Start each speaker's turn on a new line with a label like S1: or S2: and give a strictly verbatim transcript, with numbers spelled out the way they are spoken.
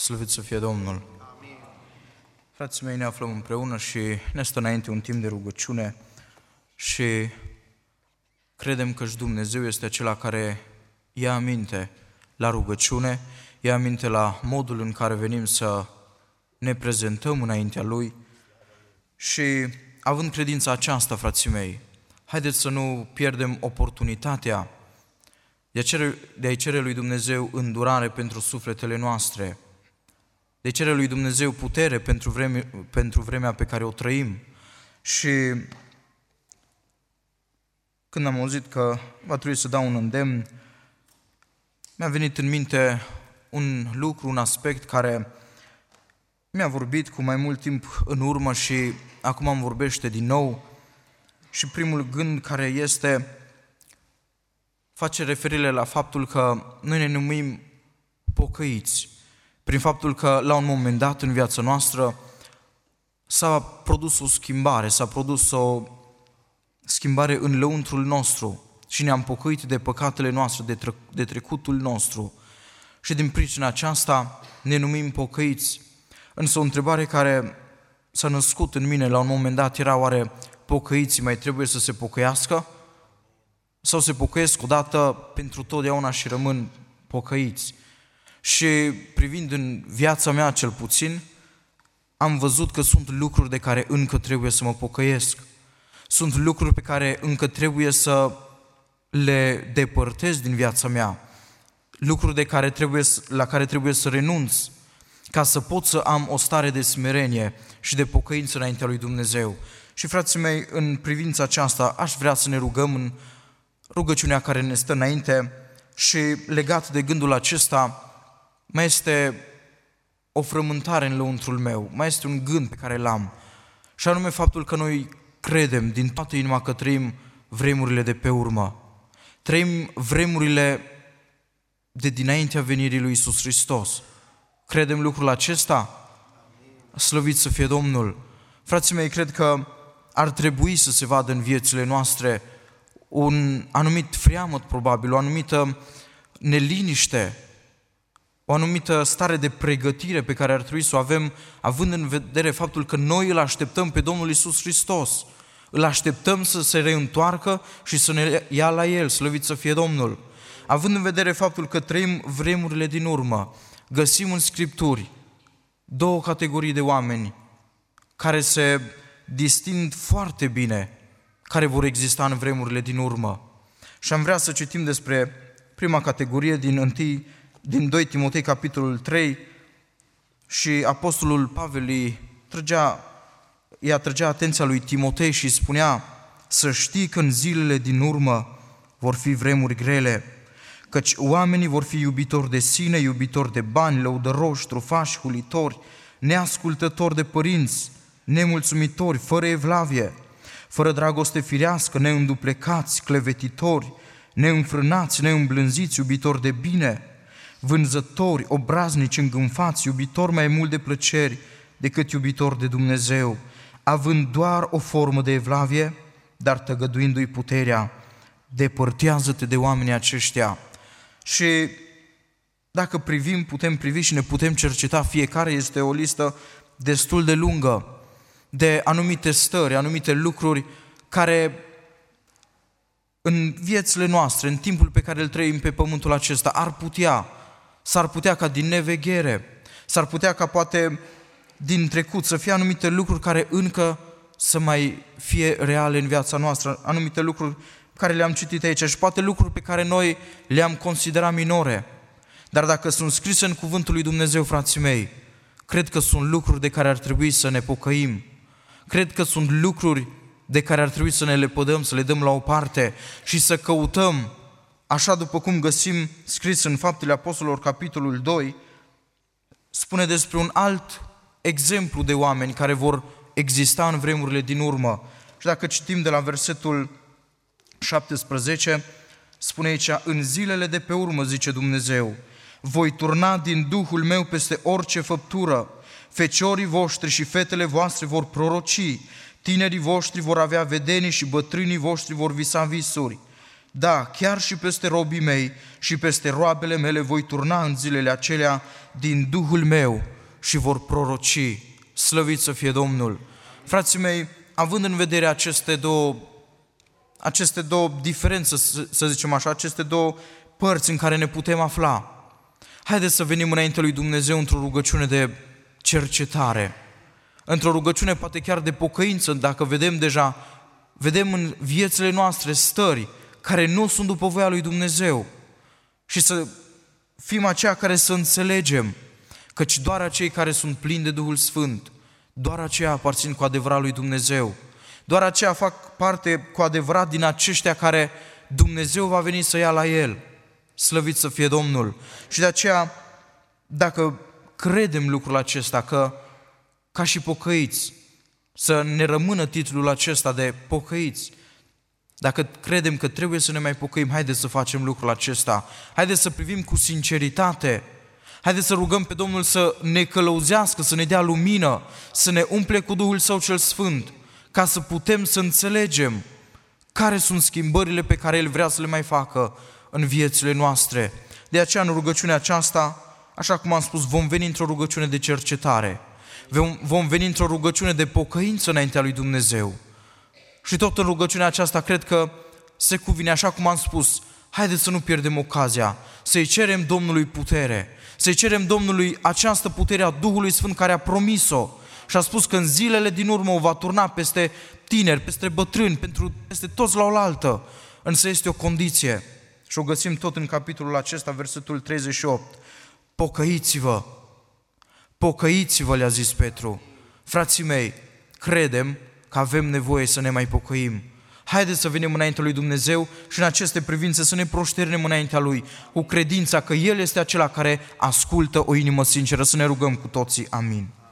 S1: Slăvit să fie Domnul! Amin. Frații mei, ne aflăm împreună și ne stă înainte un timp de rugăciune și credem că și Dumnezeu este acela care ia aminte la rugăciune, ia aminte la modul în care venim să ne prezentăm înaintea Lui și având credința aceasta, frații mei, haideți să nu pierdem oportunitatea de a cere, de a-i cere lui Dumnezeu îndurare pentru sufletele noastre, de a cere lui Dumnezeu putere pentru, vreme, pentru vremea pe care o trăim. Și când am auzit că va trebui să dau un îndemn, mi-a venit în minte un lucru, un aspect care mi-a vorbit cu mai mult timp în urmă și acum îmi vorbește din nou. Și primul gând care este, face referire la faptul că noi ne numim pocăiți, prin faptul că la un moment dat în viața noastră s-a produs o schimbare, s-a produs o schimbare în lăuntrul nostru și ne-am pocăit de păcatele noastre, de, tre- de trecutul nostru. Și din pricina aceasta ne numim pocăiți. Însă o întrebare care s-a născut în mine la un moment dat era: oare pocăiții mai trebuie să se pocăiască? Sau se pocăiesc odată pentru totdeauna și rămân pocăiți? Și privind în viața mea cel puțin, am văzut că sunt lucruri de care încă trebuie să mă pocăiesc. Sunt lucruri pe care încă trebuie să le depărtez din viața mea. Lucruri de care trebuie, la care trebuie să renunț ca să pot să am o stare de smerenie și de pocăință înaintea lui Dumnezeu. Și frații mei, în privința aceasta aș vrea să ne rugăm în rugăciunea care ne stă înainte și legat de gândul acesta mai este o frământare în lăuntrul meu, mai este un gând pe care l-am, și anume faptul că noi credem din toată inima că trăim vremurile de pe urmă. Trăim vremurile de dinaintea venirii lui Iisus Hristos. Credem lucrul acesta? Slăvit să fie Domnul! Frații mei, cred că ar trebui să se vadă în viețile noastre un anumit freamăt, probabil, o anumită neliniște, o anumită stare de pregătire pe care ar trebui să o avem, având în vedere faptul că noi îl așteptăm pe Domnul Iisus Hristos. Îl așteptăm să se reîntoarcă și să ne ia la El, slăvit să fie Domnul. Având în vedere faptul că trăim vremurile din urmă, găsim în Scripturi două categorii de oameni care se disting foarte bine, care vor exista în vremurile din urmă. Și am vrea să citim despre prima categorie din, întâi, din doi Timotei, capitolul trei, și apostolul Pavel îi trăgea, îi atrăgea atenția lui Timotei și spunea: să știi că în zilele din urmă vor fi vremuri grele, căci oamenii vor fi iubitori de sine, iubitori de bani, lăudăroși, trufași, hulitori, neascultători de părinți, nemulțumitori, fără evlavie, fără dragoste firească, neînduplecați, clevetitori, neînfrânați, neîmblânziți, iubitori de bine, vânzători, obraznici, îngânfați, iubitori mai mult de plăceri decât iubitori de Dumnezeu, având doar o formă de evlavie, dar tăgăduindu-i puterea. Depărtează-te de oamenii aceștia. Și dacă privim, putem privi și ne putem cerceta, fiecare este o listă destul de lungă de anumite stări, anumite lucruri care în viețile noastre, în timpul pe care îl trăim pe pământul acesta, ar putea, s-ar putea ca din neveghere, s-ar putea ca poate din trecut să fie anumite lucruri care încă să mai fie reale în viața noastră, anumite lucruri care le-am citit aici și poate lucruri pe care noi le-am considerat minore. Dar dacă sunt scrise în cuvântul lui Dumnezeu, frații mei, cred că sunt lucruri de care ar trebui să ne pocăim. Cred că sunt lucruri de care ar trebui să ne lepădăm, să le dăm la o parte și să căutăm, așa după cum găsim scris în Faptele Apostolilor, capitolul doi, spune despre un alt exemplu de oameni care vor exista în vremurile din urmă. Și dacă citim de la versetul șaptesprezece, spune aici: în zilele de pe urmă, zice Dumnezeu, voi turna din Duhul meu peste orice făptură, feciorii voștri și fetele voastre vor proroci, tinerii voștri vor avea vedenii și bătrânii voștri vor visa visuri. Da, chiar și peste robii mei și peste roabele mele voi turna în zilele acelea din Duhul meu și vor proroci. Slăvit să fie Domnul! Frații mei, având în vedere aceste două, aceste două diferențe, să zicem așa, aceste două părți în care ne putem afla, haideți să venim înaintea lui Dumnezeu într-o rugăciune de cercetare, într-o rugăciune poate chiar de pocăință, dacă vedem deja, vedem în viețile noastre stări care nu sunt după voia lui Dumnezeu, și să fim aceia care să înțelegem căci doar acei care sunt plini de Duhul Sfânt, doar aceia aparțin cu adevărat lui Dumnezeu, doar aceia fac parte cu adevărat din aceștia care Dumnezeu va veni să ia la el. Slăvit să fie Domnul! Și de aceea, dacă credem lucrul acesta, că ca și pocăiți, să ne rămână titlul acesta de pocăiți, dacă credem că trebuie să ne mai pocăim, haideți să facem lucrul acesta, haideți să privim cu sinceritate, haideți să rugăm pe Domnul să ne călăuzească, să ne dea lumină, să ne umple cu Duhul Său cel Sfânt, ca să putem să înțelegem care sunt schimbările pe care El vrea să le mai facă în viețile noastre. De aceea, în rugăciunea aceasta, așa cum am spus, vom veni într-o rugăciune de cercetare, vom veni într-o rugăciune de pocăință înaintea lui Dumnezeu. Și tot în rugăciunea aceasta cred că se cuvine, așa cum am spus, haideți să nu pierdem ocazia, să-i cerem Domnului putere, să-i cerem Domnului această putere a Duhului Sfânt care a promis-o și a spus că în zilele din urmă o va turna peste tineri, peste bătrâni, pentru, peste toți la oaltă, însă este o condiție. Și o găsim tot în capitolul acesta, versetul treizeci și opt. Pocăiți-vă, pocăiți-vă, le-a zis Petru. Frații mei, credem că avem nevoie să ne mai pocăim. Haideți să venim înaintea lui Dumnezeu și în aceste privințe să ne proșternem înaintea Lui, cu credința că El este acela care ascultă o inimă sinceră. Să ne rugăm cu toții. Amin.